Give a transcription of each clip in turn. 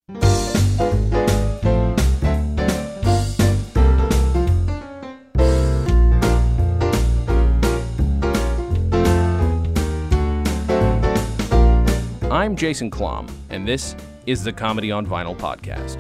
I'm Jason Klom, and this is the Comedy on Vinyl podcast.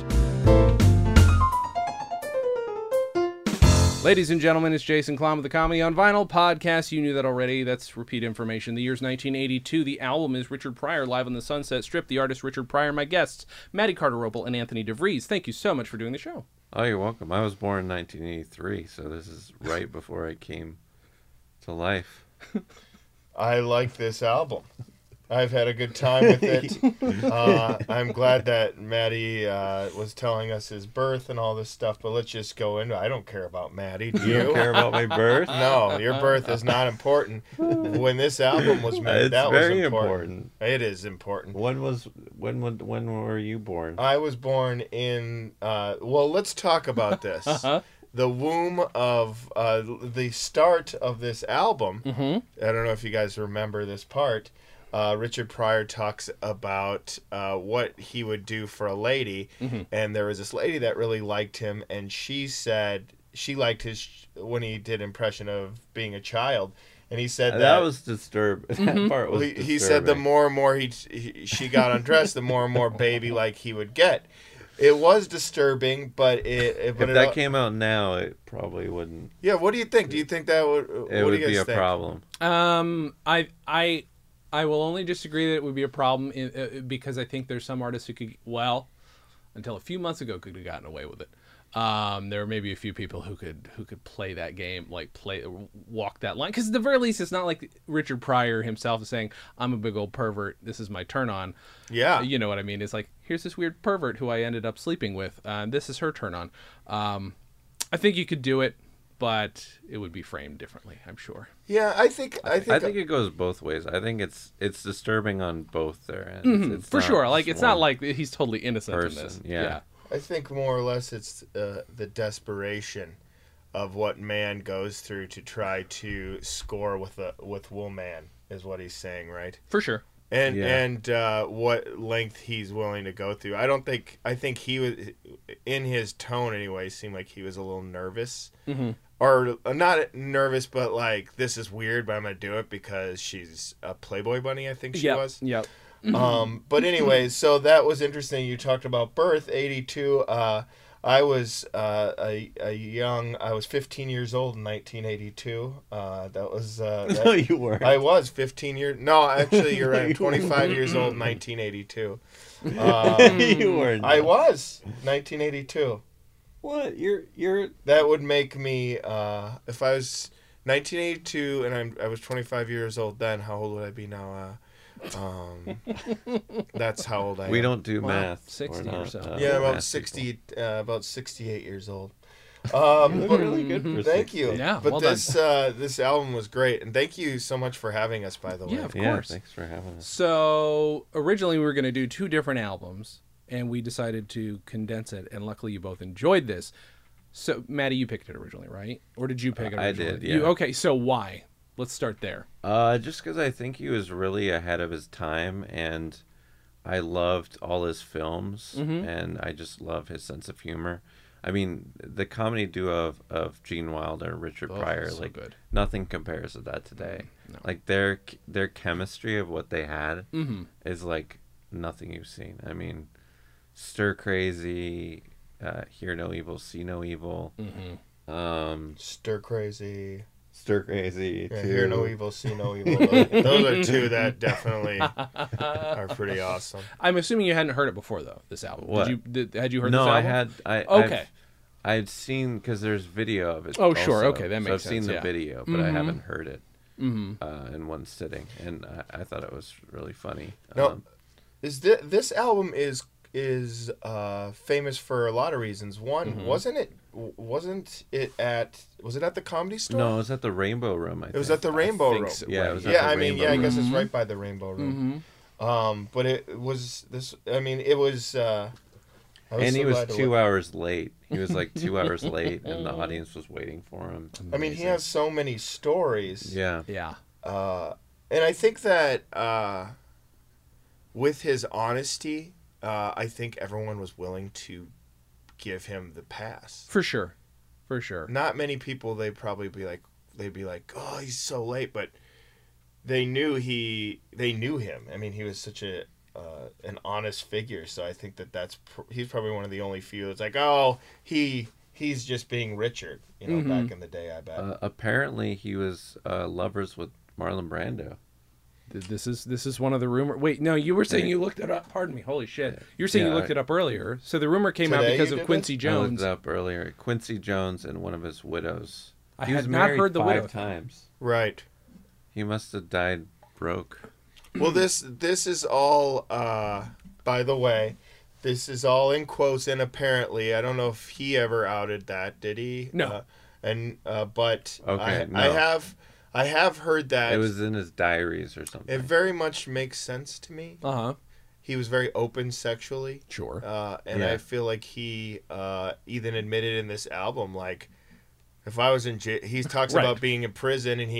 Ladies and gentlemen, it's Jason Klom of the Comedy on Vinyl podcast. You knew that already. That's repeat information. The year's 1982. The album is Richard Pryor, Live on the Sunset Strip. The artist Richard Pryor. My guests, Maddie Carter-Ropel and Anthony DeVries. Thank you so much for doing the show. Oh, you're welcome. I was born in 1983, so this is right before I came to life. I like this album. I've had a good time with it. I'm glad that Maddie was telling us his birth and all this stuff, but let's just go into it. I don't care about Maddie. Do you? You don't care about my birth? No, your birth is not important. When this album was made, that was very important. It is important. When were you born? I was born in, well, let's talk about this. The womb of the start of this album. I don't know if you guys remember this part. Richard Pryor talks about what he would do for a lady, and there was this lady that really liked him, and she said she liked his when he did impression of being a child, and he said that was disturbing. That part was disturbing. He said the more and more she got undressed, the more and more baby-like he would get. It was disturbing, but if that came out now, it probably wouldn't. Yeah, what do you think? Do you think that would? It would be a problem. I will only disagree that it would be a problem because I think there's some artists who could, well, until a few months ago, could have gotten away with it. There are maybe a few people who could play that game, walk that line. Because at the very least, it's not like Richard Pryor himself is saying, I'm a big old pervert, this is my turn on. Yeah. You know what I mean? It's like, here's this weird pervert who I ended up sleeping with. This is her turn on. I think you could do it, but it would be framed differently, I'm sure. Yeah, I think it goes both ways. I think it's disturbing on both their ends. It's for sure. Like, it's not like he's totally innocent in this. Yeah. I think more or less it's the desperation of what man goes through to try to score with woman is what he's saying, right? For sure. And what length he's willing to go through. I think he was, in his tone anyway, seemed like he was a little nervous. Or not nervous, but like, this is weird, but I'm going to do it because she's a Playboy bunny, I think she was. Yep. But anyway, so that was interesting. You talked about birth, 82. I was I was 15 years old in 1982. That was no, you weren't. I was 15 years. No, actually, you're right. I'm 25 years old in 1982. You weren't. I was 1982. What? You're. That would make me if I was 1982 and I was 25 years old then. How old would I be now? That's how old I am. We don't do math. 60 or so. Yeah, about 60, about 68 years old. You look really good for Thank 60. you. Yeah, but well this album was great, and thank you so much for having us. By the way, Yeah, of course. Thanks for having us. So originally we were going to do two different albums, and we decided to condense it. And luckily, you both enjoyed this. So Maddie, you picked it originally, right? Or did you pick it originally? I did. Yeah. Okay, so why? Let's start there. Just because I think he was really ahead of his time, and I loved all his films, and I just love his sense of humor. I mean, the comedy duo of Gene Wilder and Richard Pryor, so like good. Nothing compares to that today. No. Like their chemistry of what they had is like nothing you've seen. I mean, Stir Crazy, Hear No Evil, See No Evil, Stir Crazy. Stir Crazy. Yeah, Hear No Evil, See No Evil. Those are two that definitely are pretty awesome. I'm assuming you hadn't heard it before, though, this album. What? Had you heard No, this album? I had. Okay. I'd seen, because there's video of it. Oh, sure. also. Okay, that makes I've seen sense, the yeah. video, but I haven't heard it in one sitting, and I thought it was really funny. No, this album is famous for a lot of reasons. One, wasn't it at the Comedy Store? No, it was at the Rainbow Room. I think. It was at the Rainbow Room. so, Yeah, right. it was at Yeah, the I mean, Rainbow I Room. guess it's right by the Rainbow Room. But it was this. I mean, it was. And he was 2 hours late. He was like 2 hours late, and the audience was waiting for him. I mean, he has so many stories. Yeah. Yeah. And I think that with his honesty, I think everyone was willing to give him the pass. For sure. For sure. Not many people, they'd be like, oh, he's so late, but they knew him. I mean, he was such an honest figure, so I think he's probably one of the only few that's like, oh, he's just being Richard, back in the day, I bet. Apparently, he was lovers with Marlon Brando. This is one of the rumors. Wait, no, you were saying you looked it up. Pardon me. Holy shit. You were saying you looked it up earlier. So the rumor came out because of Quincy Jones. I looked it up earlier. Quincy Jones and one of his widows. I had not heard the widow times. Right. He must have died broke. Well, this is all, by the way, this is all in quotes, and apparently, I don't know if he ever outed that, did he? No. But okay, no. I have heard that. It was in his diaries or something. It very much makes sense to me. Uh-huh. He was very open sexually. Sure. I feel like he even admitted in this album, like, if I was in jail, he talks about being in prison, and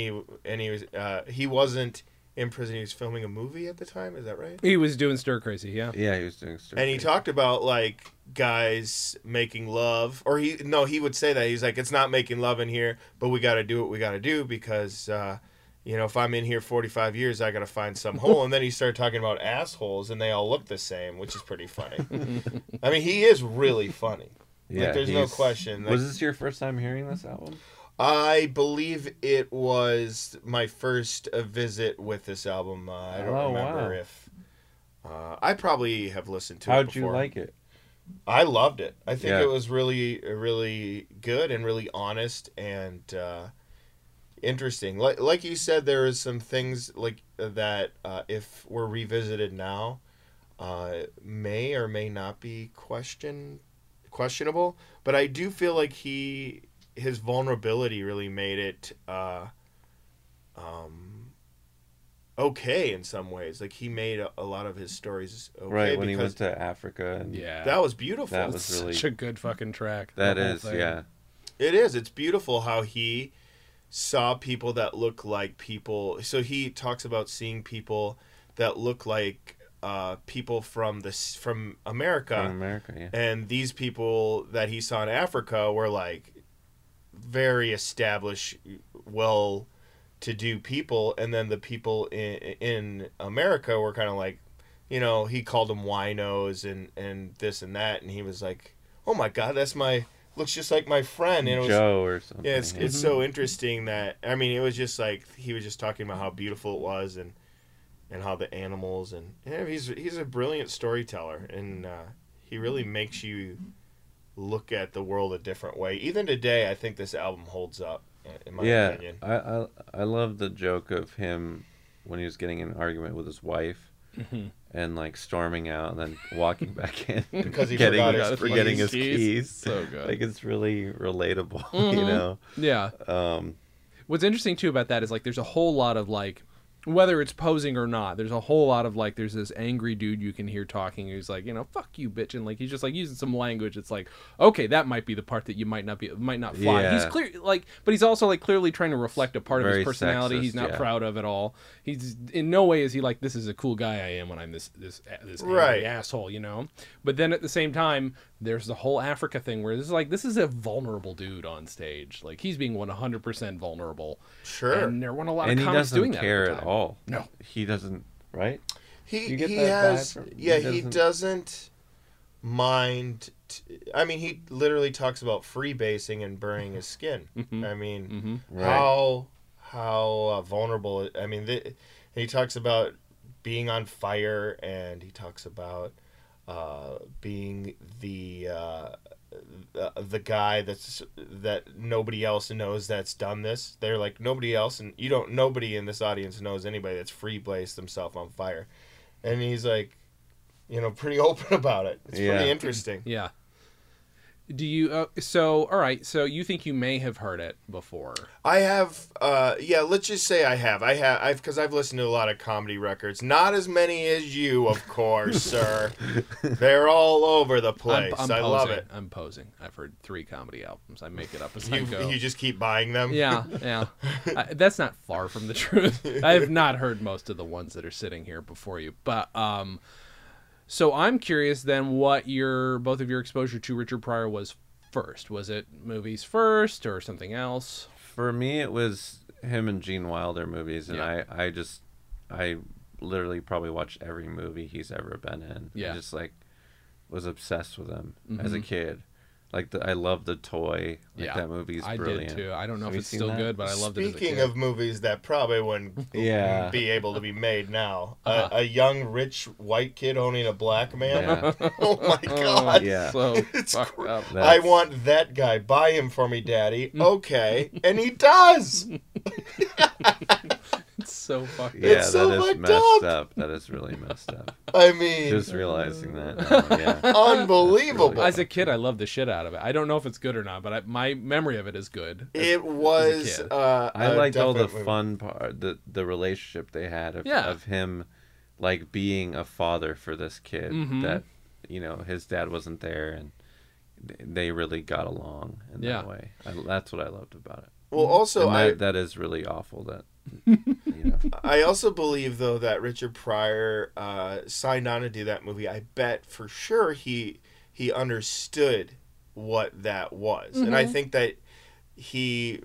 he wasn't in prison. He was filming a movie at the time. Is that right? He was doing Stir Crazy, yeah. Yeah, he was doing Stir Crazy. And he talked about, like, guys making love, or he would say that. He's like, it's not making love in here, but we got to do what we got to do because, if I'm in here 45 years, I got to find some hole. And then he started talking about assholes, and they all look the same, which is pretty funny. I mean, he is really funny. Yeah, there's no question. Was this your first time hearing this album? I believe it was my first visit with this album. I don't remember if... I probably have listened to it before. How'd you like it? I loved it. I think it was really, really good and really honest and interesting. Like you said, there is some things like that if were revisited now, may or may not be questionable. But I do feel like his vulnerability really made it okay in some ways. Like, he made a lot of his stories okay. Right, when he went to Africa. And that was beautiful. That was really... such a good fucking track. That is, yeah. It is. It's beautiful how he saw people that look like people. So he talks about seeing people that look like people from America. From America, yeah. And these people that he saw in Africa were like very established, well-to-do people, and then the people in America were kind of like, he called them winos and this and that, and he was like, oh my god, looks just like my friend. And it was, Joe or something. Yeah, it's so interesting that, I mean, it was just like, he was just talking about how beautiful it was and how the animals, and he's a brilliant storyteller, and he really makes you look at the world a different way. Even today, I think this album holds up, in my opinion. I love the joke of him when he was getting in an argument with his wife, and like storming out and then walking back in because he forgetting his keys. So good. Like, it's really relatable, Yeah. What's interesting too about that is, like, there's a whole lot of, like, whether it's posing or not, there's a whole lot of, like, there's this angry dude you can hear talking who's like, fuck you, bitch, and, like, he's just, like, using some language. It's like, okay, that might be the part that you might not fly. Yeah. He's clear, like, but he's also, like, clearly trying to reflect a part of his personality sexist, he's not proud of at all. He's in no way is he like, this is a cool guy I am when I'm this angry asshole, But then at the same time, there's the whole Africa thing where this is a vulnerable dude on stage. Like, he's being 100% vulnerable. Sure. And there weren't a lot of comics doing that. And he doesn't care at all. No. He doesn't, right? He doesn't mind. I mean, he literally talks about freebasing and burning his skin. I mean, how vulnerable. I mean, he talks about being on fire, and he talks about being the guy that nobody else knows that's done this. They're like, nobody else, and nobody in this audience knows anybody that's freebased themselves on fire, and he's like, pretty open about it. It's pretty interesting. Yeah. Do you all right, so you think you may have heard it before? I have let's just say I've because I've listened to a lot of comedy records. Not as many as you, of course, sir. They're all over the place. I love it. I'm posing. I've heard 3 comedy albums. I make it up as I go. You just keep buying them? Yeah. That's not far from the truth. I have not heard most of the ones that are sitting here before you, but So I'm curious then what both of your exposure to Richard Pryor was first. Was it movies first or something else? For me, it was him and Gene Wilder movies, and Yeah. I literally probably watched every movie he's ever been in. Yeah. I just like was obsessed with him as a kid. Like I love The Toy. Like that movie's I brilliant. did too. I don't know Have if you it's seen still that? good, but I loved it as a Speaking kid. of movies that probably wouldn't Yeah. be able to be made now, Uh-huh. a young rich white kid owning a black man. Yeah. Oh my God! Yeah. So It's fucked cr- up. I That's- want that guy. Buy him for me, Daddy. Okay, and he does. It's so fucked Yeah, up. It's so that is fucked messed up. up. That is really messed up. I mean, Just realizing that. Now, yeah. unbelievable. As a kid, I loved the shit out of it. I don't know if it's good or not, but my memory of it is good. It was. kid. I a liked all the definite movie. fun part, the relationship they had Yeah. of him, like being a father for this kid. Mhm. That his dad wasn't there, and they really got along in Yeah. that way. That's what I loved about it. Well, also, And that is really awful. That you know. I also believe though that Richard Pryor signed on to do that movie. I bet for sure he understood what that was, and I think that he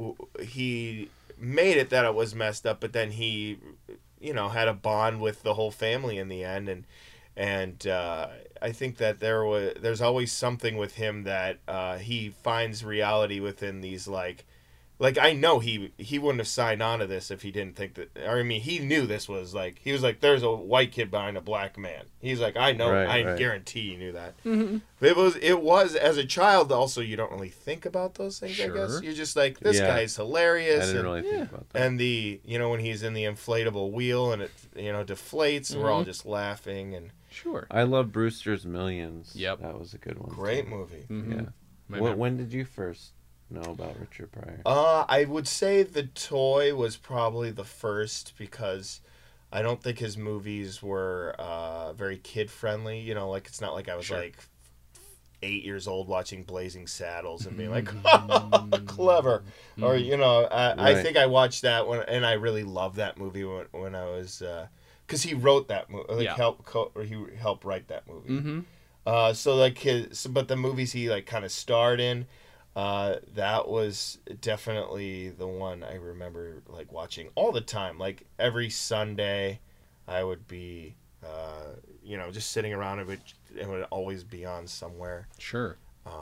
made it that it was messed up, but then he had a bond with the whole family in the end, and I think that there's always something with him that he finds reality within these like I know he wouldn't have signed on to this if he didn't think that, or I mean he knew this was like, he was like, there's a white kid behind a black man. He's like, I know, Right, I right. guarantee he knew that. Mhm. But it was as a child also, you don't really think about those things. I guess Sure. you're just like, this Yeah. guy's I hilarious. didn't and, really think about that. and the when he's in the inflatable wheel and it deflates, and we're all just laughing, and Sure. I love Brewster's Millions. Yep. That was a good one. great too. movie. Mhm. Yeah. My When did you first know about Richard Pryor? I would say The Toy was probably the first, because I don't think his movies were very kid friendly. Like it's not like I was Sure. like 8 years old watching Blazing Saddles and being like, Mm-hmm. clever, or I Right. think I watched that one and I really loved that movie when I was because he wrote that movie, like Yeah. he helped write that movie. Mm-hmm. So like but the movies he like kind of starred in, that was definitely the one I remember like watching all the time. Like every Sunday, I would be, just sitting around. It would always be on somewhere. Sure.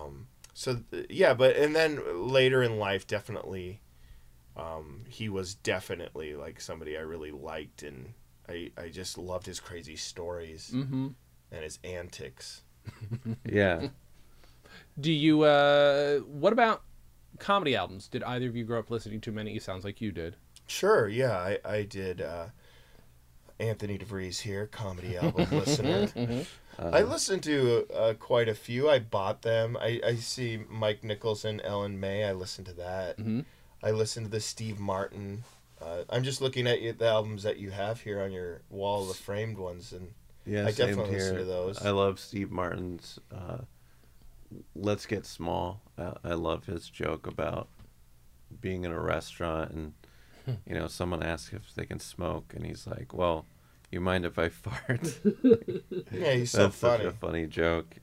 And then later in life, definitely, he was definitely like somebody I really liked, and I just loved his crazy stories Mm-hmm. and his antics. Yeah. Do you what about comedy albums? Did either of you grow up listening to many? It sounds like you did. Sure, yeah, I did. Anthony DeVries here, comedy album listener. I listened to quite a few. I bought them. I see Mike Nichols and Ellen May. I listened to that. Mm-hmm. I listened to the Steve Martin. I'm just looking at the albums that you have here on your wall, the framed ones, and Yeah, I same definitely listen here. to those. I love Steve Martin's Let's Get Small. I love his joke about being in a restaurant and someone asks if they can smoke and he's like, well, you mind if I fart? Yeah, he's so That's such funny. a funny joke.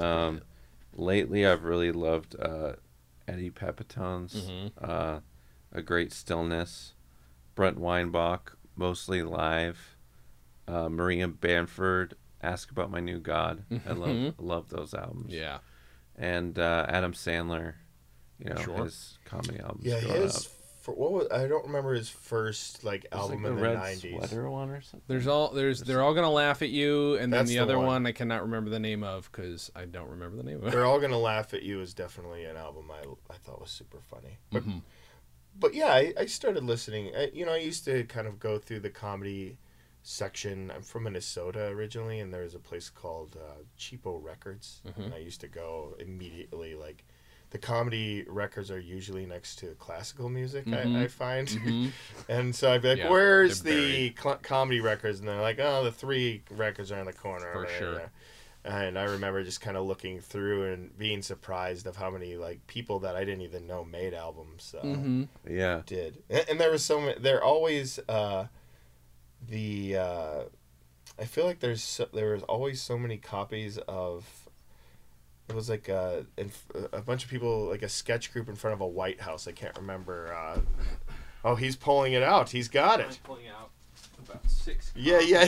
Lately I've really loved Eddie Pepitone's Mm-hmm. A Great Stillness, Brent Weinbach, Mostly Live, Maria Bamford, Ask About My New God. I love those albums. Yeah. And Adam Sandler, Sure. his comedy albums. Yeah, growing his. up. I don't remember his first like It was album like in the the Red 90s. Sweater one or something. They're all gonna laugh at you, and then That's the the other one. one I cannot remember the name of because I don't remember the name of it. They're All Gonna Laugh at You is definitely an album I thought was super funny. Mm-hmm. But yeah, I started listening. I used to kind of go through the comedy section. I'm from Minnesota originally, and there's a place called Cheapo Records. Mhm. And I used to go immediately. Like, the comedy records are usually next to classical music, Mhm. I find. Mm-hmm. And so I'd be like, Yeah, where's they're the comedy records? And they're like, oh, the 3 records are in the corner. For over sure. there. And I remember just kind of looking through and being surprised of how many like people that I didn't even know made albums Mm-hmm. Yeah. did. And there was so many. They're always the I feel like there was always so many copies of. It was like a bunch of people, like a sketch group in front of a White House. I can't remember. Oh, he's pulling it out. He's got it. I'm pulling out about 6 Yeah, yeah.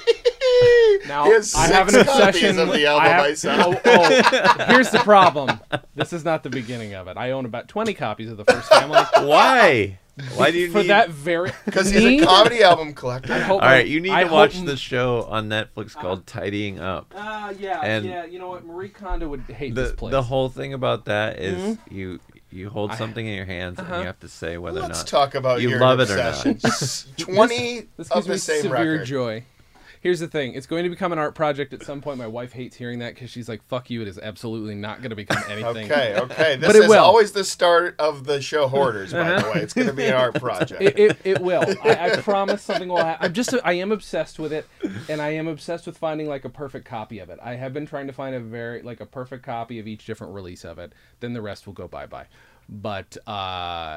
Now, He has I have an 6 copies obsession of the album I saw. Here's the problem. This is not the beginning of it. I own about 20 copies of The First Family. Why? Why do you For need... that very... Because he's a comedy album collector. I hope All right, you need I to watch hope- the show on Netflix called Tidying Up. And yeah. You know what? Marie Kondo would hate this place. The whole thing about that is you hold something in your hands and you have to say whether or Let's not talk about you your love it or obsession. not. 20 This of gives the me same severe record. joy. Here's the thing. It's going to become an art project at some point. My wife hates hearing that because she's like, fuck you. It is absolutely not going to become anything. Okay. This But it is will. always the start of the show Hoarders, by the way. It's going to be an art project. It will. I promise something will happen. I am obsessed with it, and I am obsessed with finding like a perfect copy of it. I have been trying to find a perfect copy of each different release of it. Then the rest will go bye-bye. But I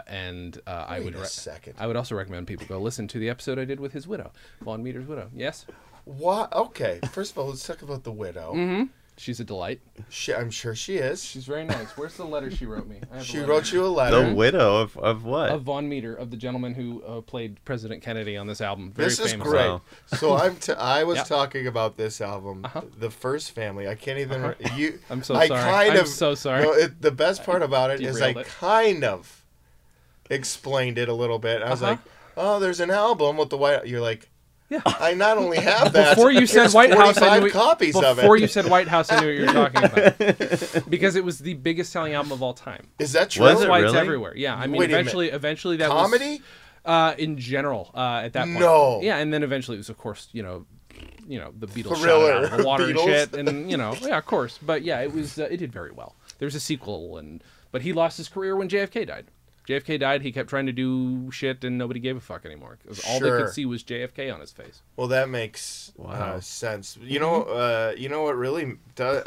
would also recommend people go listen to the episode I did with his widow, Von Meter's widow. Yes? What? Okay. First of all, let's talk about the widow. She's a delight. I'm sure she is. She's very nice. Where's the letter she wrote me? I have She the letter. wrote you a letter. The widow of what? Of Von Meter, of the gentleman who played President Kennedy on this album. Very This is famous. great. Wow. So I was Yep. talking about this album, The First Family. I can't even. I'm so I sorry. kind I'm of, so sorry. No, the best part about it is I Derailed it. kind of explained it a little bit. I was like, "Oh, there's an album with the white." You're like, Yeah. I not only have that. Before you said here's White House, I 45 knew copies of it. Before you said White House, I knew what you were talking about because it was the biggest selling album of all time. Is that true? Was That's it why it's really? everywhere. Yeah, I mean, Wait a eventually that Comedy? was in general at that point. No. Yeah, and then eventually it was, of course, the Beatles shot Thriller. it out of the water and Beatles. shit, and yeah, of course. But yeah, it was it did very well. There was a sequel, but he lost his career when JFK died. JFK died. He kept trying to do shit, and nobody gave a fuck anymore because all they Sure. could see was JFK on his face. Well, that makes Wow. sense. You know what really does.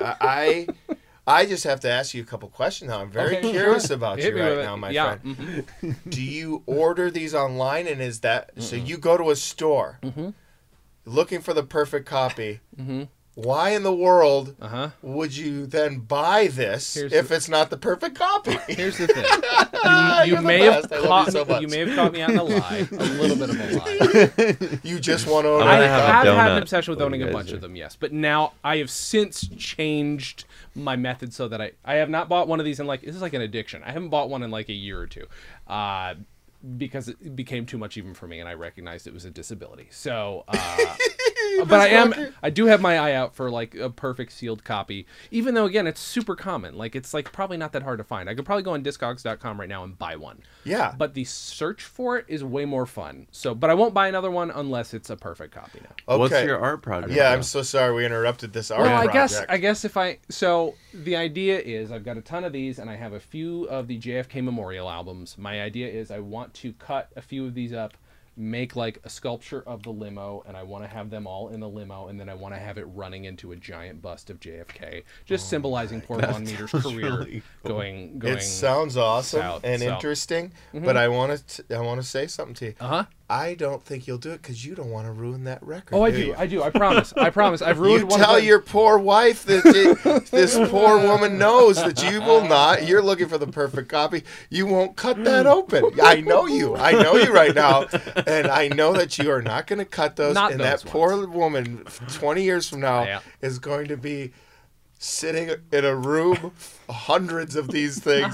I just have to ask you a couple questions now. I'm very Okay, curious sure. about Hit you me right with it. now, my Yeah. friend. Do you order these online, and is that so? You go to a store looking for the perfect copy. Why in the world would you then buy this if it's not the perfect copy? Here's the thing. You You're the may have best. I love you so much. you may have caught me out in a lie, a little bit of a lie. You just want to order. I'm I gonna a have a have had donut an obsession with when owning you a guys bunch are- of them, yes. But now I have since changed my method so that I have not bought one of these in this is like an addiction. I haven't bought one in like a year or two. Because it became too much even for me, and I recognized it was a disability. So, but I do have my eye out for like a perfect sealed copy. Even though again, it's super common. Like it's like probably not that hard to find. I could probably go on Discogs.com right now and buy one. Yeah. But the search for it is way more fun. So, but I won't buy another one unless it's a perfect copy now. Okay. What's your art project? Yeah, though? I'm so sorry we interrupted this art Well, project. I guess so the idea is I've got a ton of these and I have a few of the JFK Memorial albums. My idea is I want to cut a few of these up, make like a sculpture of the limo, and I want to have them all in the limo, and then I want to have it running into a giant bust of JFK, just symbolizing poor Von Meter's career really cool. going. It sounds awesome south, and so. interesting, but I want to say something to you. Uh-huh. I don't think you'll do it because you don't want to ruin that record. Oh, I do. do. You? I do. I promise. I promise. I've ruined You one tell of them. your poor wife that this poor woman knows that you will not. You're looking for the perfect copy. You won't cut that open. I know you. I know you right now, and I know that you are not going to cut those. Not and those that poor woman, 20 years from now, Yeah. is going to be sitting in a room, hundreds of these things.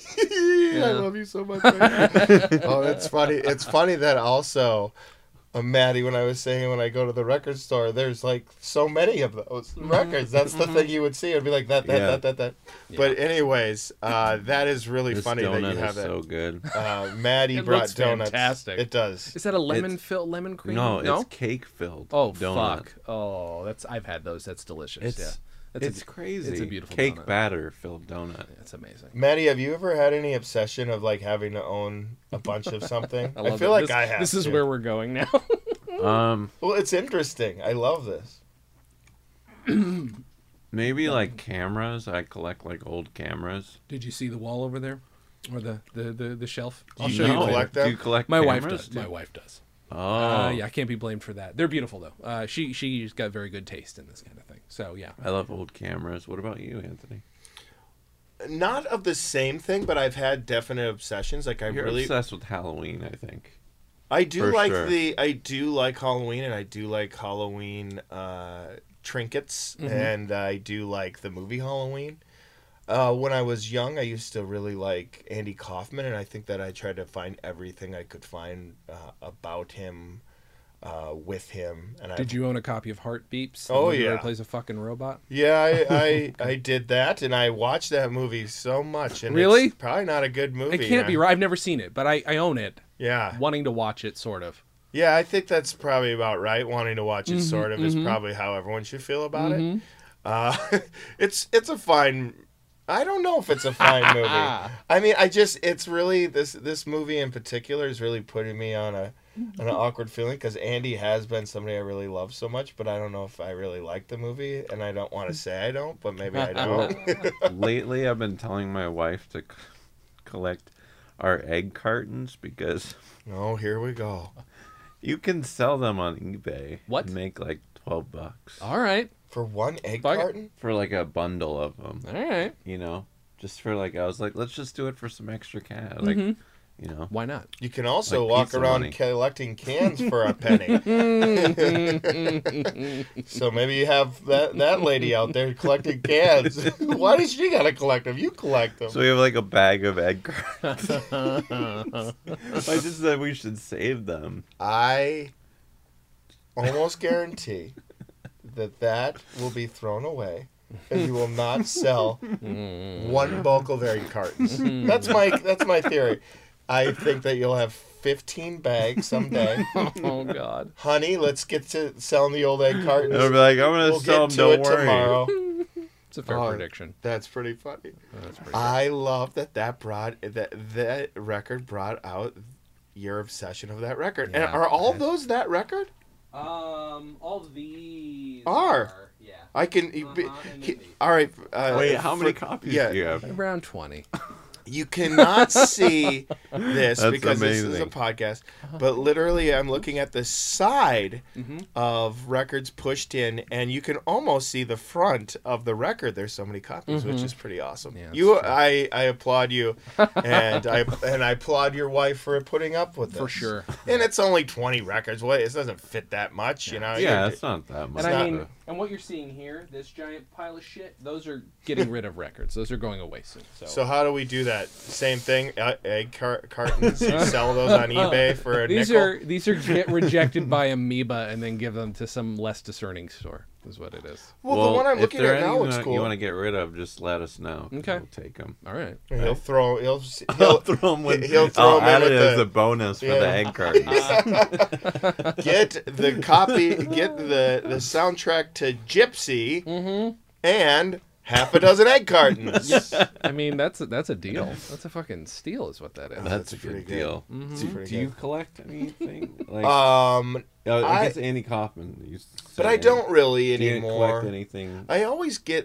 I love you so much. Oh, it's funny. It's funny that also. Maddie, when I was saying when I go to the record store, there's like so many of those records. That's the thing you would see. It'd be like that. Yeah. But anyways, that is really This funny that donut you have is that. so good. Maddie It brought looks donuts. fantastic. It does. Is that a lemon cream? No, it's cake filled. Oh donut. fuck! Oh, I've had those. That's delicious. It's yeah. it's crazy. It's a beautiful cake donut. batter filled donut. It's amazing. Maddie, have you ever had any obsession of like having to own a bunch of something? I love feel it. like this, I have. This is too. where we're going now. Well, it's interesting. I love this. Maybe like cameras. I collect like old cameras. Did you see the wall over there, or the shelf? I'll You show you. collect later. them? Do you collect My wife cameras, does. too? My wife does. Oh, Yeah, I can't be blamed for that. They're beautiful though. She's got very good taste in this kind of thing. So yeah. I love old cameras. What about you, Anthony? Not of the same thing, but I've had definite obsessions. Like You're obsessed with Halloween, I think. I do For like sure. I do like Halloween, and I do like Halloween trinkets, and I do like the movie Halloween. When I was young, I used to really like Andy Kaufman, and I think that I tried to find everything I could find about him, with him. And Did you own a copy of Heart Beeps? Oh, Where he yeah. plays a fucking robot. Yeah, I did that, and I watched that movie so much. And Really? It's probably not a good movie. It can't be right. I've never seen it, but I own it. Yeah. Wanting to watch it, sort of. Yeah, I think that's probably about right. Wanting to watch it, sort of, is probably how everyone should feel about it. It's a fine. I don't know if it's a fine movie. I mean, it's really this movie in particular is really putting me on an awkward feeling because Andy has been somebody I really love so much, but I don't know if I really like the movie, and I don't want to say I don't, but maybe I don't. Lately, I've been telling my wife to collect our egg cartons because Oh, here we go. you can sell them on eBay. What? And make like $12 All right. For one egg Fuck it. carton? for like a bundle of them. All right. You know, just for like I was like, let's just do it for some extra cash. Like, you know, Why not? You can also Like walk pizza around money. collecting cans for a penny. So maybe you have that lady out there collecting cans. Why does she gotta collect them? You collect them. so we have like a bag of egg cartons. I just said we should save them. I almost guarantee that will be thrown away, and you will not sell one bulk of egg cartons. That's my theory. I think that you'll have 15 bags someday. Oh God. Honey, let's get to selling the old egg cartons. They'll be like, I'm gonna We'll sell get them. to Don't it worry. tomorrow. It's a fair Oh, prediction. That's pretty funny. That's pretty I love that record brought out your obsession of that record. And Yeah. are all those that record? all these Are. yeah. I can. and then these. All right. Wait, how many for- copies yeah. do you have? Around 20. You cannot see this That's because this is a amazing. podcast, but literally I'm looking at the side Mm-hmm. of records pushed in, and you can almost see the front of the record. There's so many copies, which is pretty awesome. Mm-hmm. Yeah, that's You, true. I applaud you, and I applaud your wife for putting up with this. For sure. And it's only 20 records. What? It doesn't fit that much, you know. Yeah, You're- it's not that much. And I not- mean, and what you're seeing here, this giant pile of shit, those are getting rid of records. Those are going away soon. So how do we do that? Same thing. Egg cartons. You sell those on eBay for a nickel. these are get rejected by Amoeba and then give them to some less discerning store. Is what it is. Well, the one I'm if looking there at are now any looks that cool. you want to get rid of, just let us know. 'Cause Okay. We'll take them. All right. He'll throw. He'll I'll throw them with, he'll throw I'll 'em in add with it as the- a bonus for Yeah. the egg cartons. get the copy. Get the soundtrack to Gypsy, and half a dozen egg cartons. I mean, that's a deal. That's a fucking steal, is what that is. That's a pretty good good. deal. That's Do, pretty do you good. collect anything? Like, I I guess Andy Kaufman used to but say I don't Andy. really Do you anymore. collect anything? I always get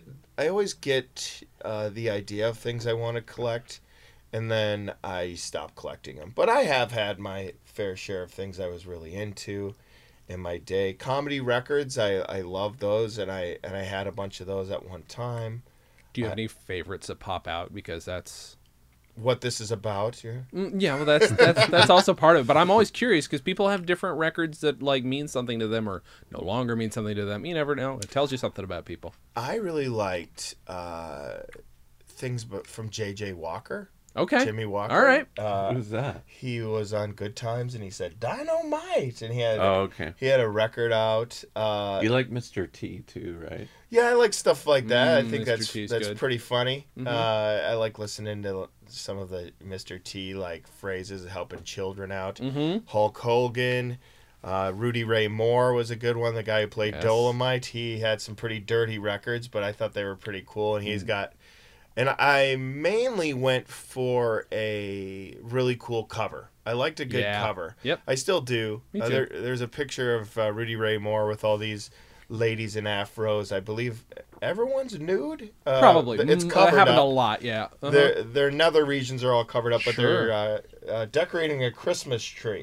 the idea of things I want to collect, and then I stop collecting them. But I have had my fair share of things I was really into in my day. Comedy records, I love those, and I had a bunch of those at one time. Do you have any favorites that pop out? Because that's What this is about, yeah. yeah. Well, that's also part of it. But I'm always curious because people have different records that like mean something to them or no longer mean something to them. You never know. It tells you something about people. I really liked things from J.J. Walker. Okay. Jimmy Walker. All right. Who's that? He was on Good Times, and he said Dynamite, and he had Oh, okay. he had a record out. You like Mr. T too, right? Yeah, I like stuff like that. I think Mr. T's that's good. pretty funny. I like listening to some of the Mr. T like phrases helping children out. Hulk Hogan, Rudy Ray Moore was a good one. The guy who played Yes. Dolomite. He had some pretty dirty records, but I thought they were pretty cool. And he's got. And I mainly went for a really cool cover. I liked a good Yeah. cover. Yep. I still do. Me too. There's a picture of Rudy Ray Moore with all these ladies in afros. I believe everyone's nude. Probably. It's That covered happened a up. lot. Yeah. Their nether regions are all covered up, but Sure. they're decorating a Christmas tree.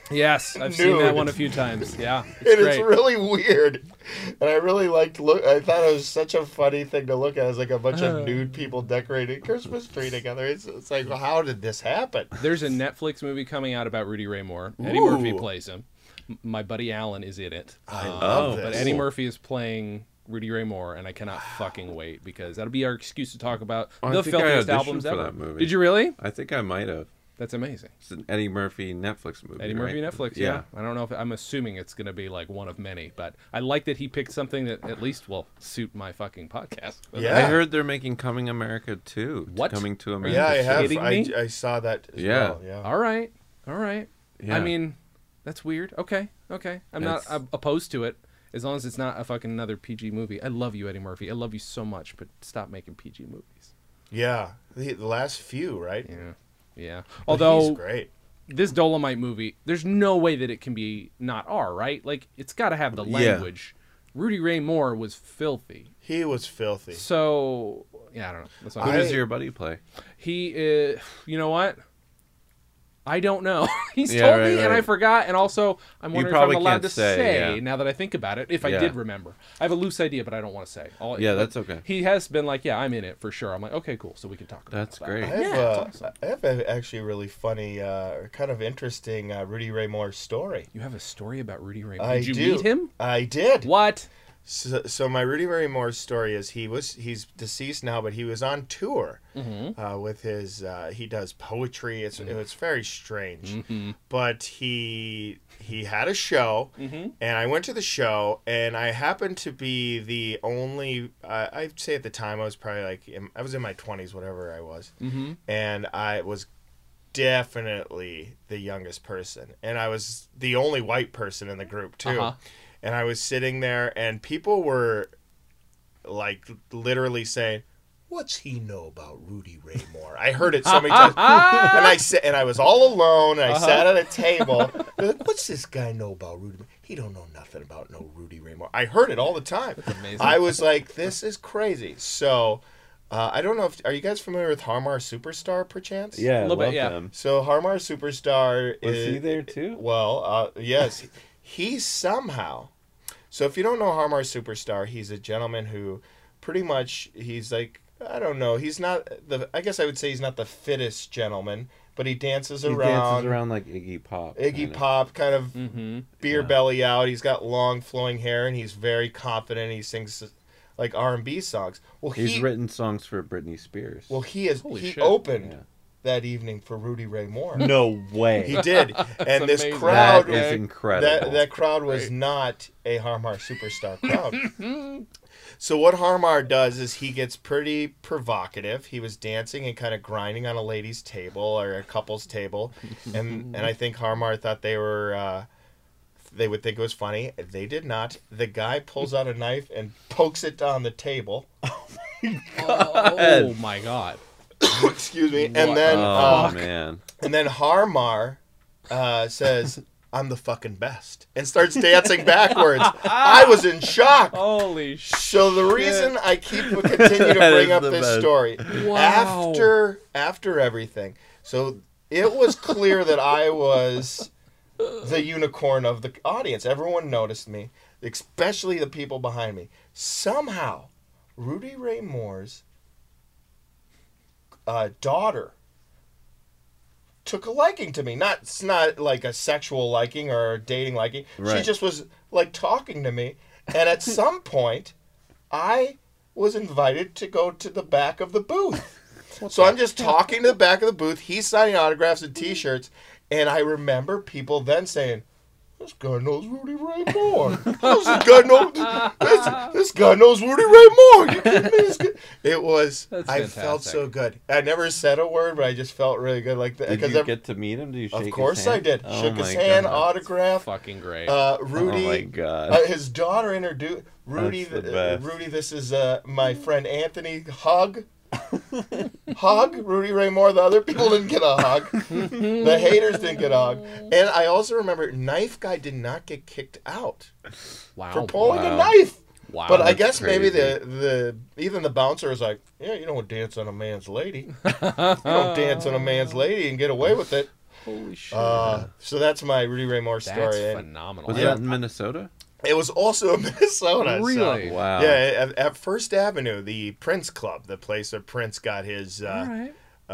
Yes, I've seen Nude. that one a few times. Yeah, And it's it's great. really weird. And I really liked I thought it was such a funny thing to look at. It's like a bunch of nude people decorating a Christmas tree together. It's like, well, how did this happen? There's a Netflix movie coming out about Rudy Ray Moore. Eddie Ooh. Murphy plays him. My buddy Alan is in it. I love this. But Eddie Murphy is playing Rudy Ray Moore, and I cannot fucking wait because that'll be our excuse to talk about Oh, I the think I filthiest auditioned albums for ever. that movie. Did you really? I think I might have. That's amazing. It's an Eddie Murphy Netflix movie. Eddie Murphy right? Netflix, yeah. I don't know if I'm assuming it's going to be like one of many, but I like that he picked something that at least will suit my fucking podcast. Yeah. I heard they're making Coming America 2. What? Coming to America. Yeah, I have. kidding me? I saw that as Yeah. well. Yeah. All right. Yeah. I mean, that's weird. Okay. I'm not opposed to it as long as it's not a fucking another PG movie. I love you, Eddie Murphy. I love you so much, but stop making PG movies. Yeah. The last few, right? Yeah. But Although he's great. this Dolomite movie, there's no way that it can be not R, right? Like, it's got to have the language. Rudy Ray Moore was filthy. He was filthy. So, yeah, I don't know. That's not Who does your buddy play? He is, you know what? I don't know. He's Yeah, told right, me, and I right. forgot. And also, I'm You wondering if I'm probably allowed can't to say, say yeah. now that I think about it, if I Yeah. did remember. I have a loose idea, but I don't want to say. Yeah, but that's okay. He has been like, yeah, I'm in it for sure. I'm like, okay, cool. So we can talk about That's that. great. I have, Yeah, it's awesome. I have a actually really funny, kind of interesting Rudy Ray Moore story. You have a story about Rudy Ray? I Did you do. meet him? I did. What? So my Rudy Ray Moore story is he's deceased now, but he was on tour with his he does poetry. It's very strange, but he had a show, and I went to the show, and I happened to be the only I'd say at the time I was probably like I was in my 20s, whatever I was, and I was definitely the youngest person, and I was the only white person in the group too. And I was sitting there, and people were, like, literally saying, "What's he know about Rudy Ray Moore?" I heard it so many times. And I was all alone, and I sat at a table. They're like, "What's this guy know about Rudy Moore? He don't know nothing about no Rudy Ray Moore." I heard it all the time. That's amazing. I was like, this is crazy. So, I don't know are you guys familiar with Harmar Superstar, perchance? Yeah, I little bit, love yeah. them. So, Harmar Superstar Was is... he there too? Well, yes. He somehow... So if you don't know Harmar Superstar, he's a gentleman who pretty much, he's like, I don't know, he's not I guess I would say he's not the fittest gentleman, but he dances He around. dances around like Iggy Pop. Iggy kinda. Pop, kind of beer Yeah. belly out. He's got long flowing hair, and he's very confident. He sings like R&B songs. Well, He's written songs for Britney Spears. Well, he Holy shit. opened Yeah. that evening for Rudy Ray Moore. No way. He did, and this amazing. crowd That is incredible. That crowd was Great. not a Harmar Superstar crowd. So what Harmar does is he gets pretty provocative. He was dancing and kind of grinding on a lady's table or a couple's table, and I think Harmar thought they would think it was funny. They did not. The guy pulls out a knife and pokes it on the table. Oh my god. Excuse me. What And then Oh man. and then Harmar says, "I'm the fucking best," and starts dancing backwards. I was in shock. Holy shit. So the reason I continue to That bring is up the this best. story Wow. after everything, so it was clear that I was the unicorn of the audience. Everyone noticed me, especially the people behind me. Somehow, Rudy Ray Moore's daughter took a liking to me. It's not like a sexual liking or a dating liking. She Right. just was like talking to me. And at some point, I was invited to go to the back of the booth. So I'm just talking to the back of the booth. He's signing autographs and T-shirts. And I remember people then saying, "This guy knows Rudy Ray Moore. How does this guy know? This guy knows Rudy Ray Moore." You kidding me? It was. That's I felt fantastic. so good. I never said a word, but I just felt really good. Like that. Did you get to meet him? Did you shake Of course his I hand? did. Oh Shook his my hand, God. autograph. Fucking great. Rudy. Oh my God. His daughter introduced Rudy. That's the best. Rudy, this is my friend Anthony. Hug. Hug Rudy Ray Moore. The other people didn't get a hug. The haters didn't get a hug. And I also remember Knife Guy did not get kicked out Wow. for pulling a wow. knife. Wow. But I that's guess maybe crazy. the even the bouncer was like, "Yeah, you don't dance on a man's lady. You don't dance on a man's lady and get away with it." Holy shit. So that's my Rudy Ray Moore story. That's and phenomenal. Was Yeah. that in Minnesota? it was also in Minnesota. Really? So, Wow. yeah, at First Avenue, the Prince Club, the place where Prince got his, All right.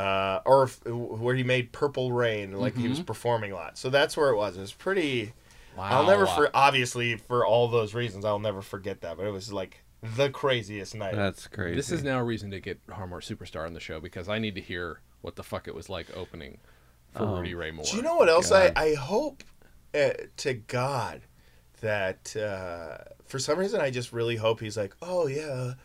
where he made Purple Rain, like he was performing a lot. So that's where it was. It was pretty. Wow. I'll never obviously for all those reasons, I'll never forget that. But it was like the craziest night. That's crazy. This is now a reason to get Harmar Superstar on the show because I need to hear what the fuck it was like opening for Rudy Ray Moore. Do you know what else? God. I hope to God that for some reason I just really hope he's like, oh yeah.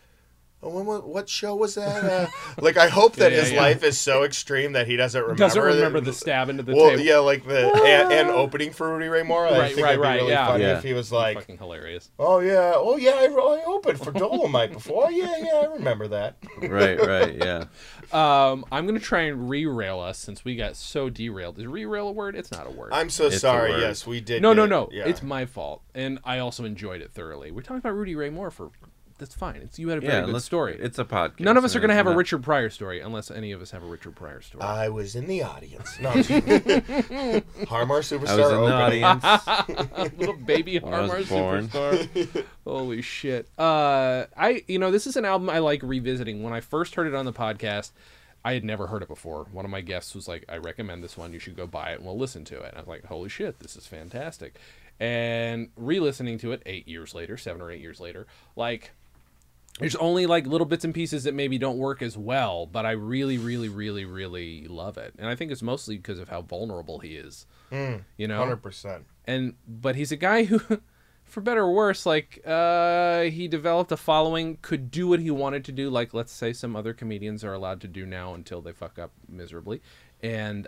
What show was that? Like, I hope that his life is so extreme that he doesn't remember. Doesn't remember the stab into the well, table. yeah, like the and opening for Rudy Ray Moore. I think it'd be really funny if he was like, fucking hilarious. oh yeah, I opened for Dolomite before. Oh, yeah, I remember that. Right, yeah. I'm gonna try and re-rail us since we got so derailed. Is re-rail a word? It's not a word. I'm so It's a sorry. word. Yes, we did. No. Yeah. It's my fault, and I also enjoyed it thoroughly. We're talking about Rudy Ray Moore for. That's fine. You had a very good story. It's a podcast. None of us are going to have a Not- Richard Pryor story unless any of us have a Richard Pryor story. I was in the audience. No, I'm just kidding. Harmar Superstar I was in the opening. audience. Little baby When I was Harmar born. Superstar. Holy shit. This is an album I like revisiting. When I first heard it on the podcast, I had never heard it before. One of my guests was like, I recommend this one. You should go buy it and we'll listen to it. And I was like, holy shit, this is fantastic. And re-listening to it 7 or 8 years later, like, there's only like little bits and pieces that maybe don't work as well, but I really, really, really, really love it. And I think it's mostly because of how vulnerable he is. You know? 100%. But he's a guy who, for better or worse, like, he developed a following, could do what he wanted to do, like, let's say some other comedians are allowed to do now until they fuck up miserably. And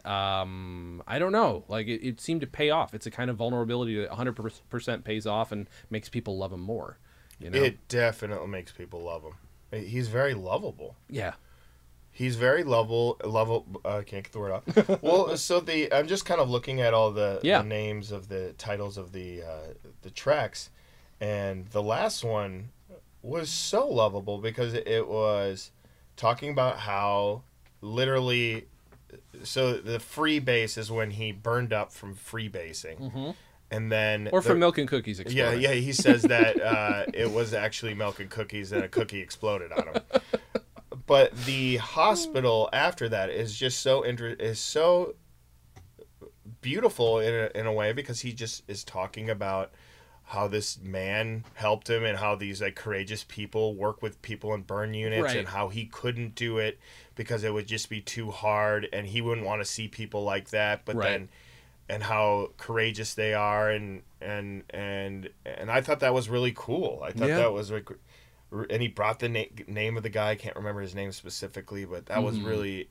I don't know, like, it seemed to pay off. It's a kind of vulnerability that 100% pays off and makes people love him more. You know? It definitely makes people love him. He's very lovable. Yeah. He's very lovable. I can't get the word out. Well, so I'm just kind of looking at all the names of the titles of the tracks, and the last one was so lovable because it was talking about how literally. So the free base is when he burned up from freebasing. And then or from milk and cookies exploding. Yeah, he says that it was actually milk and cookies and a cookie exploded on him. But the hospital after that is just so beautiful in a way because he just is talking about how this man helped him and how these like courageous people work with people in burn units and how he couldn't do it because it would just be too hard and he wouldn't want to see people like that. But then. And how courageous they are, and I thought that was really cool. I thought that was like, and he brought the name of the guy. I can't remember his name specifically, but that was really,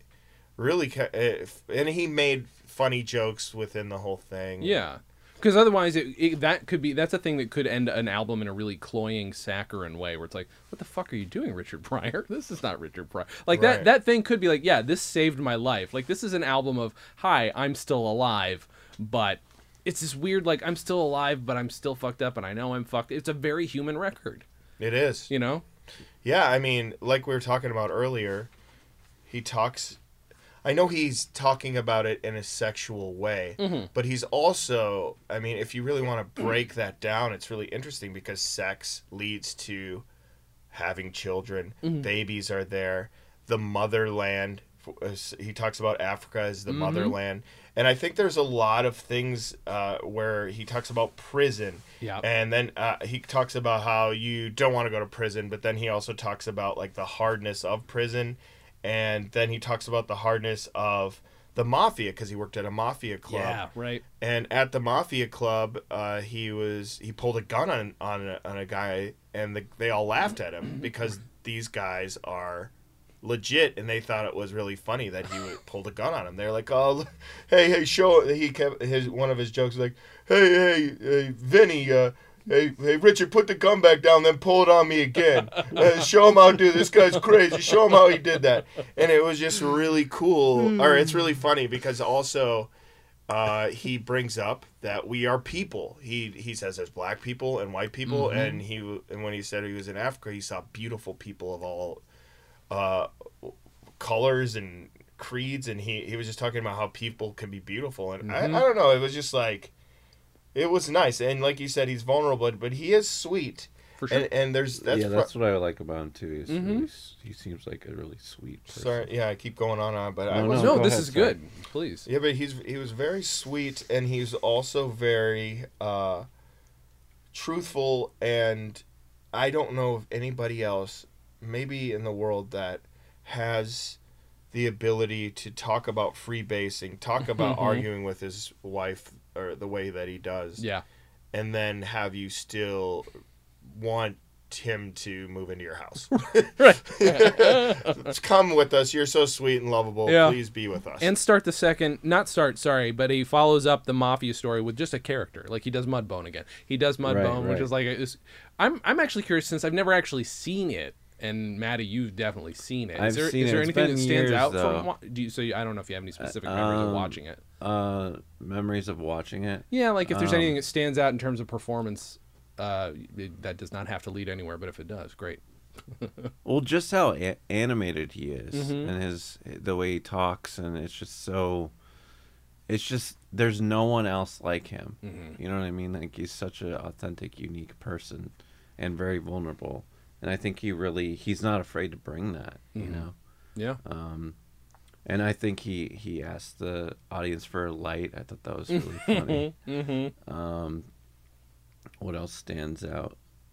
and he made funny jokes within the whole thing. Yeah, because otherwise that's a thing that could end an album in a really cloying, saccharine way, where it's like, what the fuck are you doing, Richard Pryor? This is not Richard Pryor. Like that thing could be like, yeah, this saved my life. Like this is an album of, hi, I'm still alive. But it's this weird, like, I'm still alive, but I'm still fucked up, and I know I'm fucked. It's a very human record. It is. You know? Yeah, I mean, like we were talking about earlier, he talks... I know he's talking about it in a sexual way, but he's also... I mean, if you really want to break that down, it's really interesting because sex leads to having children. Babies are there. The motherland... He talks about Africa as the motherland. And I think there's a lot of things where he talks about prison. Yeah. And then he talks about how you don't want to go to prison, but then he also talks about like the hardness of prison. And then he talks about the hardness of the mafia because he worked at a mafia club. Yeah, right. And at the mafia club, he pulled a gun on a guy, and they all laughed at him because these guys are legit, and they thought it was really funny that he pulled a gun on him. They're like, "Oh, hey, show!" He kept one of his jokes was like, "Hey, Vinny, hey, Richard, put the gun back down, then pull it on me again. Show him how to do this. Guy's crazy. Show him how he did that." And it was just really cool, or it's really funny because also. He brings up that we are people. He says there's black people and white people, and when he said he was in Africa, he saw beautiful people of all colors and creeds, and he was just talking about how people can be beautiful, and Mm-hmm. I don't know, it was just like, it was nice, and like you said, he's vulnerable, but he is sweet. For sure. And there's That's what I like about him too. He's Mm-hmm. really, he seems like a really sweet person. Sorry, yeah, I keep going on, but I No, was No, go this ahead, is sorry. good. Please. yeah, but he was very sweet, and he's also very truthful, and I don't know of anybody else, maybe in the world, that has the ability to talk about freebasing, talk about Mhm. arguing with his wife or the way that he does, Yeah. and then have you still want him to move into your house. Right. Come with us. You're so sweet and lovable. Yeah. Please be with us. And but he follows up the mafia story with just a character. Like he does Mudbone again. He does Mudbone, which right. is like I'm actually curious, since I've never actually seen it. And Maddie, you've definitely seen it. I've seen is it. there It's anything been that stands years, out though. from? I don't know if you have any specific memories of watching it. Memories of watching it. Yeah, like if there's anything that stands out in terms of performance, that does not have to lead anywhere. But if it does, great. Well, just how animated he is, Mm-hmm. and the way he talks, and it's just there's no one else like him. Mm-hmm. You know what I mean? Like he's such an authentic, unique person, and very vulnerable. And I think he's not afraid to bring that. You Mhm. know. Yeah. And I think he asked the audience for a light. I thought that was really funny. Mm-hmm. What else stands out?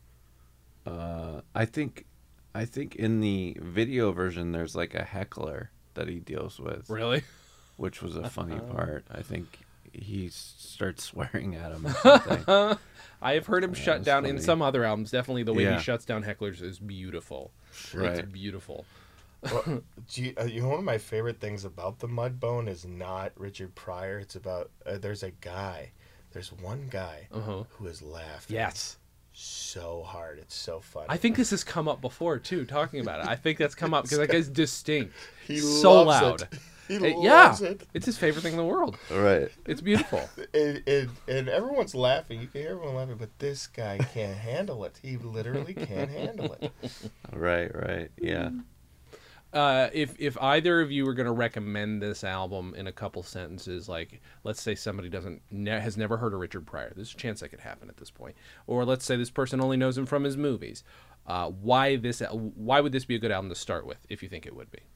I think in the video version there's like a heckler that he deals with, Really? which was a funny part. I think he starts swearing at him or something. I have heard him shut that's down in funny. some other albums. Definitely the way Yeah. he shuts down hecklers is beautiful. It's Right. beautiful. Well, one of my favorite things about the Mudbone is not Richard Pryor. It's about there's one guy Uh-huh. who is laughing Yes. so hard. It's so funny. I think this has come up before too, talking about it. I think that's come up because that guy's distinct. he so loves loud. It. He Yeah. loves it. It's his favorite thing in the world. Right. It's beautiful. And everyone's laughing. You can hear everyone laughing, but this guy can't handle it. He literally can't handle it. Right. Yeah. If either of you were going to recommend this album in a couple sentences, like let's say somebody has never heard of Richard Pryor, there's a chance that could happen at this point, or let's say this person only knows him from his movies, why would this be a good album to start with, if you think it would be?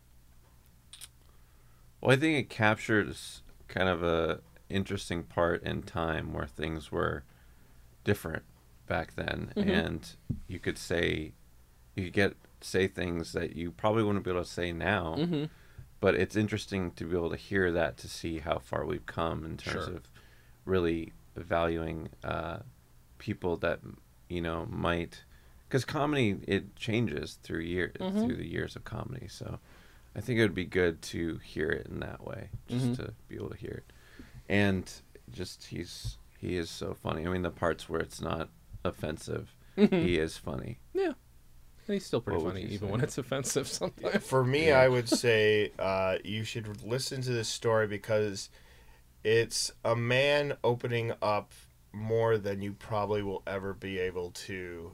Well, I think it captures kind of a interesting part in time where things were different back then, and you could say things that you probably wouldn't be able to say now. Mm-hmm. But it's interesting to be able to hear that, to see how far we've come in terms Sure. of really valuing people that might, because comedy, it changes through the years of comedy. So I think it would be good to hear it in that way, just to be able to hear it. And just he is so funny. I mean, the parts where it's not offensive, he is funny. Yeah. And he's still pretty What would funny, you even say? when it's offensive sometimes. For me, I would say you should listen to this story because it's a man opening up more than you probably will ever be able to.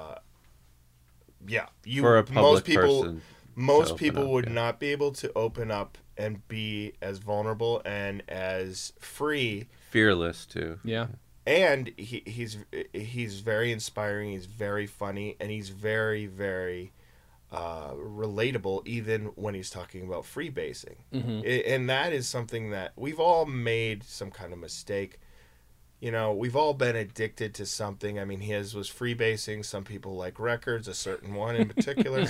For a public person. Most open people up, would yeah. not be able to open up and be as vulnerable and as free. Fearless too. Yeah. And he's very inspiring. He's very funny, and he's very, very relatable, even when he's talking about freebasing. Mm-hmm. And that is something that we've all made some kind of mistake. We've all been addicted to something. I mean, his was freebasing. Some people like records, a certain one in particular.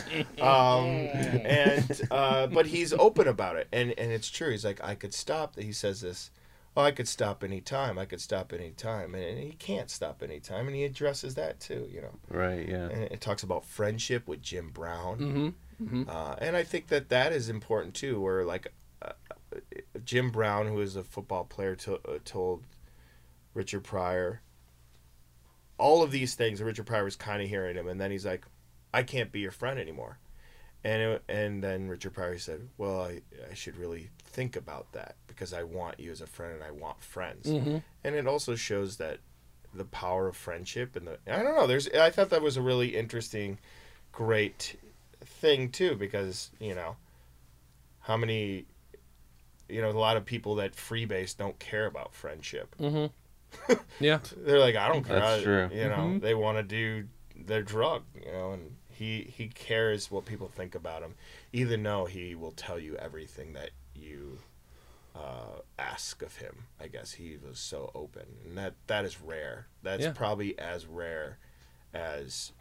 But he's open about it, and it's true. He's like, I could stop. He says this. Oh, I could stop any time. I could stop any time, and he can't stop any time, and he addresses that too. Right. Yeah. And it talks about friendship with Jim Brown, Mm-hmm. and I think that is important too. Where like Jim Brown, who is a football player, told Richard Pryor all of these things, and Richard Pryor was kind of hearing him, and then he's like, I can't be your friend anymore. And then Richard Pryor said, well, I should really think about that because I want you as a friend and I want friends. Mm-hmm. And it also shows that the power of friendship and I don't know, I thought that was a really interesting, great thing too, because, how many, a lot of people that freebase don't care about friendship. Mm-hmm. Yeah. They're like, I don't care. That's true. They want to do their drug, and he cares what people think about him, even though he will tell you everything that you ask of him. I guess he was so open, and that is rare. That's probably as rare as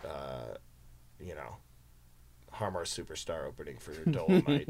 Harmar Superstar opening for Dolomite.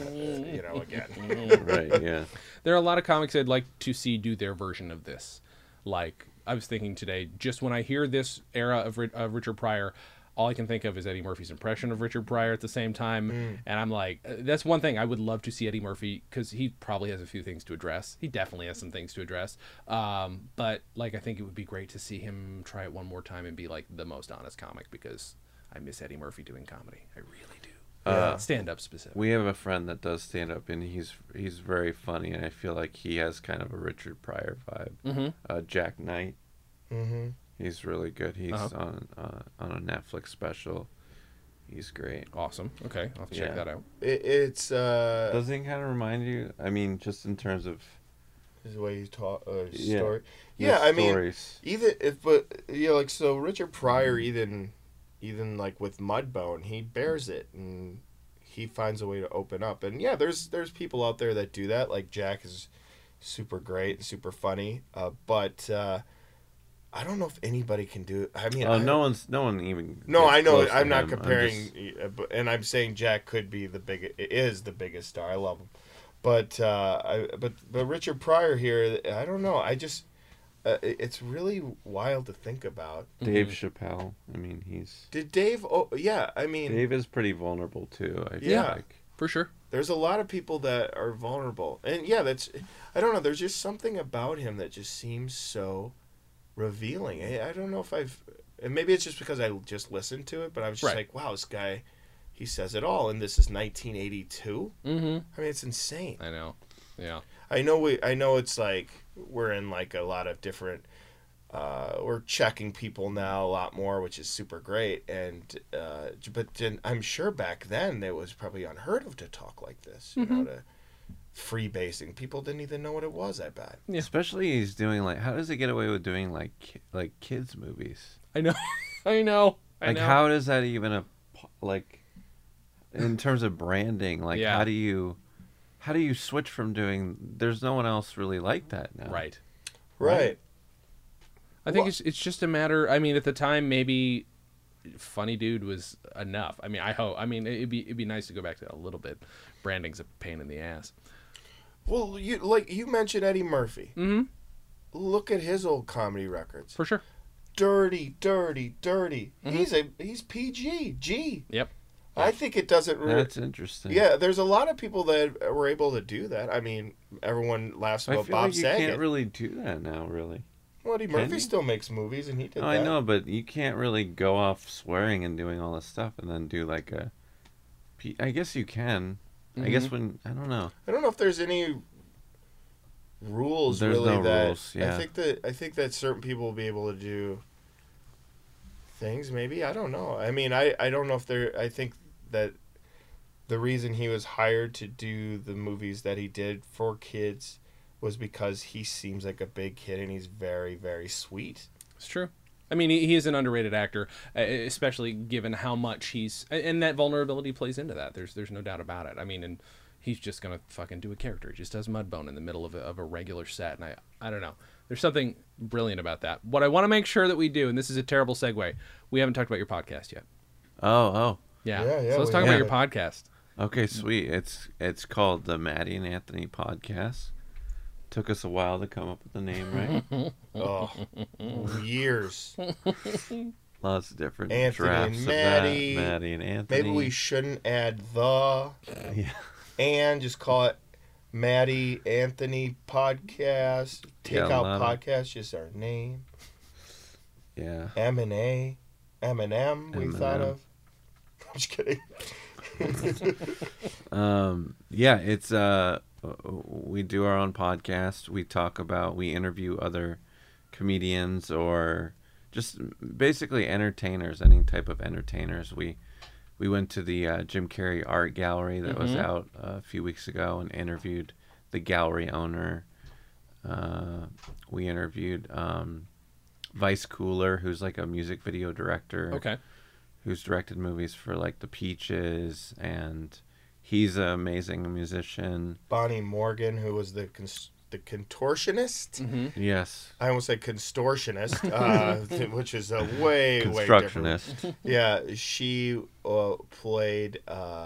Again. Right. Yeah. There are a lot of comics I'd like to see do their version of this. Like I was thinking today, just when I hear this era of Richard Pryor, all I can think of is Eddie Murphy's impression of Richard Pryor at the same time. And I'm like, that's one thing I would love to see Eddie Murphy, because he probably has a few things to address. He definitely has some things to address. But like, I think it would be great to see him try it one more time and be like the most honest comic, because I miss Eddie Murphy doing comedy. I really do. Stand up specifically. We have a friend that does stand up, and he's very funny, and I feel like he has kind of a Richard Pryor vibe. Mm-hmm. Jack Knight. Mm-hmm. He's really good. He's on a Netflix special. He's great. Awesome. Okay, I'll check that out. It's doesn't it kind of remind you? I mean, just in terms of his way he taught story. Yeah, I stories. mean, like, so Richard Pryor, even like with Mudbone, he bears it and he finds a way to open up. And yeah, there's people out there that do that. Like Jack is super great and super funny, but I don't know if anybody can do it. I mean, no one even. No, I know. close to I'm not him. comparing, and I'm saying Jack could be the biggest star. I love him, but Richard Pryor here, I don't know. I just it's really wild to think about. Dave Chappelle. I mean, Did Dave? Oh, yeah. I mean, Dave is pretty vulnerable too. I feel like. For sure. There's a lot of people that are vulnerable, and yeah, I don't know. There's just something about him that just seems so revealing. I don't know if and maybe it's just because I just listened to it, but I was just like, wow, this guy, he says it all, and this is 1982. Mm-hmm. I mean, it's insane. I know. Yeah. I know it's like we're in like a lot of different we're checking people now a lot more, which is super great, and but then I'm sure back then it was probably unheard of to talk like this, to freebasing. People didn't even know what it was, I bet. Yeah. Especially he's doing how does he get away with doing like kids movies? I know. I know. How does that even in terms of branding, how do you switch from doing, there's no one else really like that now. Right. I think it's just a matter, I mean, at the time maybe Funny Dude was enough. I mean, I hope. I mean, it'd be nice to go back to that a little bit. Branding's a pain in the ass. Well, you mentioned Eddie Murphy. Mm-hmm. Look at his old comedy records. For sure. Dirty, dirty, dirty. Mm-hmm. He's PG. G. Yep. I think it doesn't really... That's interesting. Yeah, there's a lot of people that were able to do that. I mean, everyone laughs about Bob Saget. You can't really do that now, really. Well, Eddie Murphy still makes movies, and he did that. I know, but you can't really go off swearing and doing all this stuff and then do I guess you can. Mm-hmm. I guess I don't know. I don't know if there's any rules there's really no that... rules, yeah. I think that certain people will be able to do things, maybe. I don't know. I mean, I don't know if there... I think that the reason he was hired to do the movies that he did for kids was because he seems like a big kid and he's very, very sweet. It's true. I mean, he is an underrated actor, especially given how much he's... And that vulnerability plays into that. There's no doubt about it. I mean, and he's just going to fucking do a character. He just does Mudbone in the middle of a regular set. And I don't know. There's something brilliant about that. What I want to make sure that we do, and this is a terrible segue, we haven't talked about your podcast yet. Oh. Yeah. So let's talk about your podcast. Okay, sweet. It's called the Maddie and Anthony Podcast. Took us a while to come up with the name, right? Years. Lots of different Anthony drafts and Maddie. of that. Maddie and Anthony. Maybe we shouldn't add the. Yeah. And just call it Maddie Anthony Podcast. Take out podcast, just our name. Yeah. M&A. M&M we thought of. I'm just kidding. Yeah, it's we do our own podcast. We interview other comedians or just basically entertainers, any type of entertainers. We we went to the Jim Carrey art gallery that was out a few weeks ago and interviewed the gallery owner. We interviewed Vice Cooler, who's like a music video director. Okay. Who's directed movies for like The Peaches, and he's an amazing musician. Bonnie Morgan, who was the contortionist. Yes. I almost said constortionist, which is a way different. Constructionist. Yeah, she played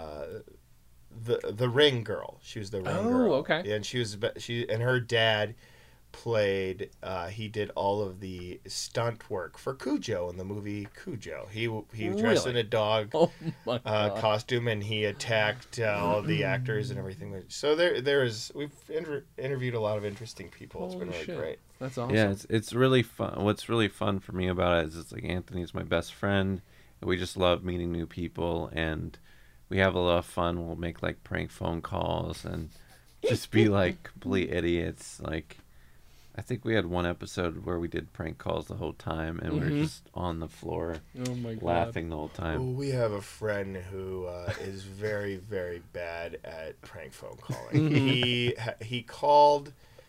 the Ring Girl. She was the Ring Girl. Oh, okay. And she and her dad played. He did all of the stunt work for Cujo in the movie Cujo. He dressed in a dog my God. costume, and he attacked all of the actors and everything. So we've interviewed a lot of interesting people. It's been really great. That's awesome. Yeah, it's really fun. What's really fun for me about it is it's like Anthony's my best friend, and we just love meeting new people, and we have a lot of fun. We'll make like prank phone calls and just be like complete idiots. Like, I think we had one episode where we did prank calls the whole time, and we were just on the floor laughing the whole time. We have a friend who is very, very bad at prank phone calling. He called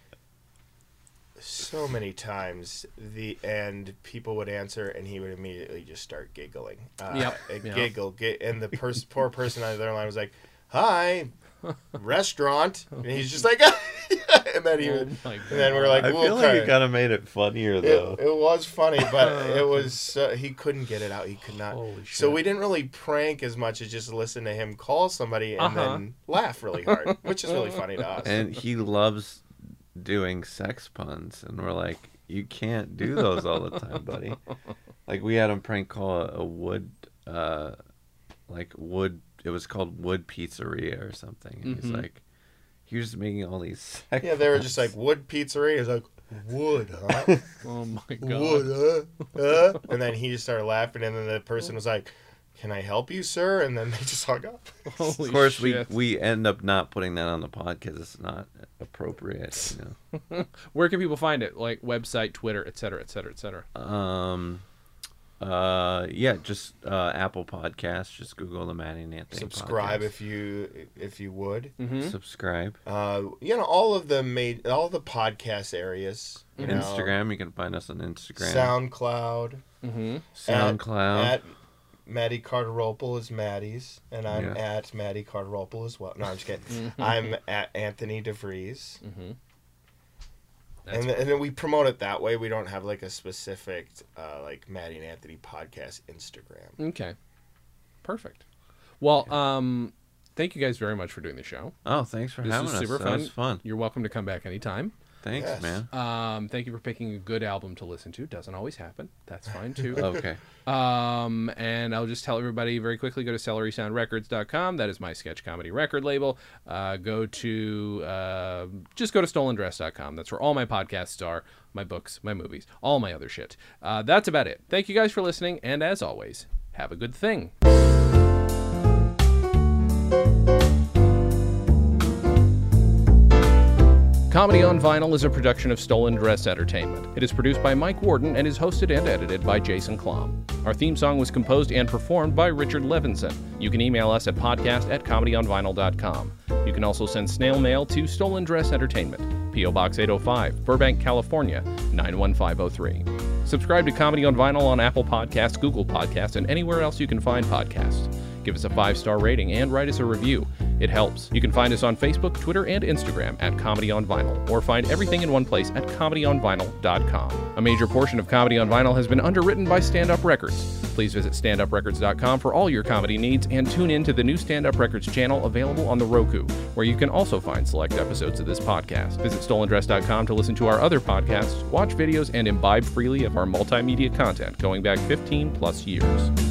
so many times, and people would answer, and he would immediately just start giggling. Giggle, and the poor person on the other line was like, "Hi, restaurant," and he's just like, and then we're like, I feel like it kind of made it funnier though. It was funny, but it was he couldn't get it out. He could not. Holy shit. So we didn't really prank as much as just listen to him call somebody and then laugh really hard, which is really funny to us. And he loves doing sex puns, and we're like, you can't do those all the time, buddy. Like, we had him prank call a wood, it was called Wood Pizzeria or something, and he's like, he was making all these sex Yeah, they were just like, wood pizzeria. He's like, wood, huh? Oh my God. Wood, huh? And then he just started laughing, and then the person was like, "Can I help you, sir?" And then they just hung up. Holy Of course, shit. we end up not putting that on the podcast. It's not appropriate, you know. Where can people find it? Like website, Twitter, et cetera, et cetera, et cetera. Just Apple Podcasts. Just Google the Maddie and Anthony Subscribe podcast. if you would. Subscribe. All of the podcast areas. You know, Instagram. You can find us on Instagram. SoundCloud. SoundCloud. At Maddie Carteropel is Maddie's, and I'm at Maddie Carteropel as well. No, I'm just kidding. I'm at Anthony DeVries. And then we promote it that way. We don't have like a specific like Maddie and Anthony podcast Instagram. Okay. Perfect. Well, thank you guys very much for doing the show. Oh, thanks for having us. This was super That fun. was fun. You're welcome to come back anytime. Thanks, Yes. man. Thank you for picking a good album to listen to. Doesn't always happen. That's fine too. Okay. And I'll just tell everybody very quickly, go to celerysoundrecords.com. That is my sketch comedy record label. Just go to stolendress.com. That's where all my podcasts are, my books, my movies, all my other shit. That's about it. Thank you guys for listening. And as always, have a good thing. Comedy on Vinyl is a production of Stolen Dress Entertainment. It is produced by Mike Warden and is hosted and edited by Jason Klom. Our theme song was composed and performed by Richard Levinson. You can email us at podcast@comedyonvinyl.com. You can also send snail mail to Stolen Dress Entertainment, P.O. Box 805, Burbank, California, 91503. Subscribe to Comedy on Vinyl on Apple Podcasts, Google Podcasts, and anywhere else you can find podcasts. Give us a 5-star rating and write us a review. It helps. You can find us on Facebook, Twitter, and Instagram at Comedy on Vinyl, or find everything in one place at comedyonvinyl.com. A major portion of Comedy on Vinyl has been underwritten by Stand Up Records. Please visit standuprecords.com for all your comedy needs, and tune in to the new Stand Up Records channel available on the Roku, where you can also find select episodes of this podcast. Visit stolendress.com to listen to our other podcasts, watch videos, and imbibe freely of our multimedia content going back 15 plus years.